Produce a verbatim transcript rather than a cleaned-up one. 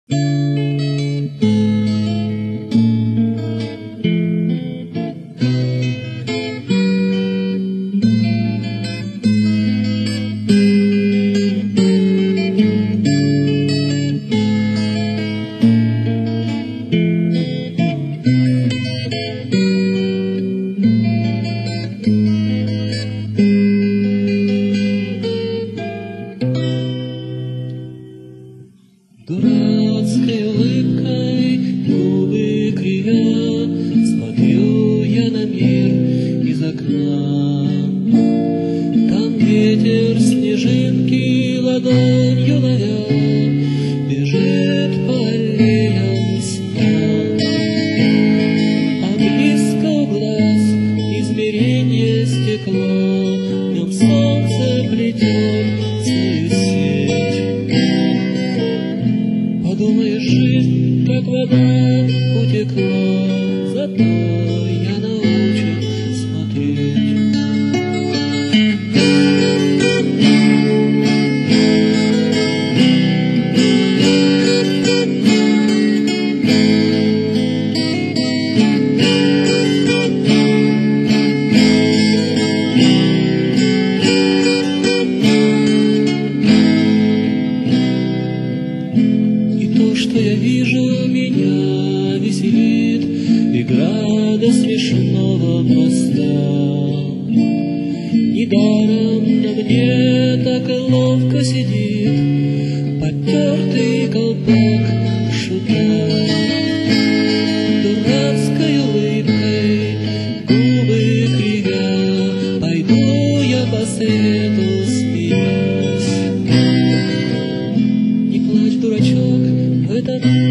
Дурацкой улыбкой губы кривя, смотрю я на мир из окна. Там ветер снежинки ладонью ловя бежит по аллеям сна. А близко у глаз измерение стекло, в нем солнце плетет свою сеть. Подумаешь, жизнь, как вода, утекла, зато я научен смотреть. То, что я вижу, меня веселит игра до смешного моста. Недаром на мне так ловко сидит потертый колпак шута. Дурацкой улыбкой губы кривя пойду я по свету смеясь. Не плачь, дурачок, в этот